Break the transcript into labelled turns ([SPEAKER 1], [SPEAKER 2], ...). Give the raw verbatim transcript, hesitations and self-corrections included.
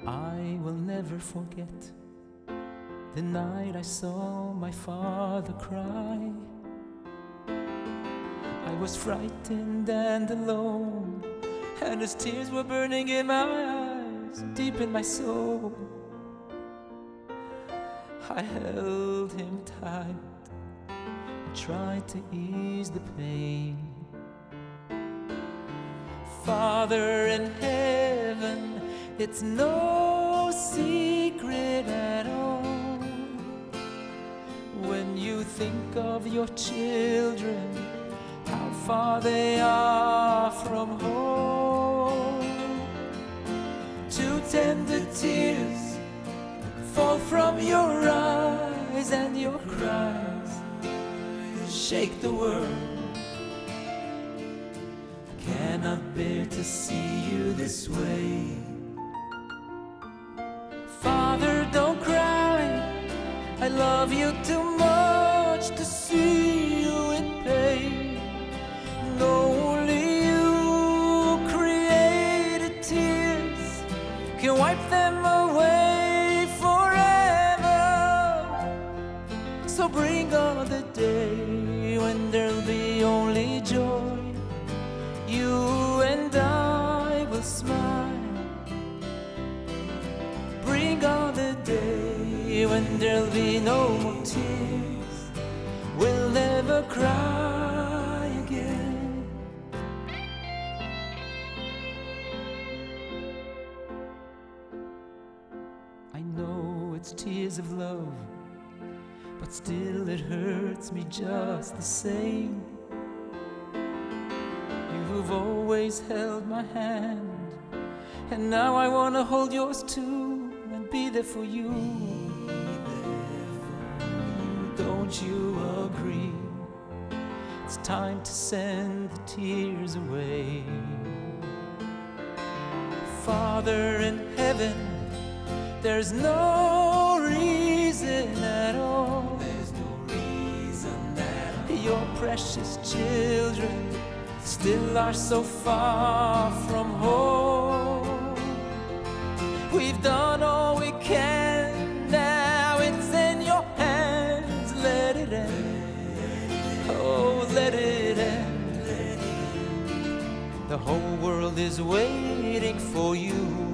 [SPEAKER 1] I will never forget the night I saw my father cry. I was frightened and alone, and his tears were burning in my eyes, deep in my soul. I held him tight and tried to ease the pain. Father in heaven, it's no secret at all. When you think of your children, how far they are from home. Two tender tears fall from your eyes, and your cries shake the world. Cannot bear to see you this way. Father, don't cry, I love you too much to see you in pain. Only you created tears, can wipe them away forever. So bring on the day when there'll be only joy. You and I will smile. Bring on the day when there'll be no more tears. We'll never cry again. I know it's tears of love, but still it hurts me just the same. You've always held my hand, and now I wanna hold yours too, and be there for you. Don't you agree? It's time to send the tears away. Father in heaven, there's no reason at all.
[SPEAKER 2] There's no reason at all.
[SPEAKER 1] Your precious children still are so far from home. We've done all we can, now it's in your hands. Let it end, oh let it end. The whole world is waiting for you.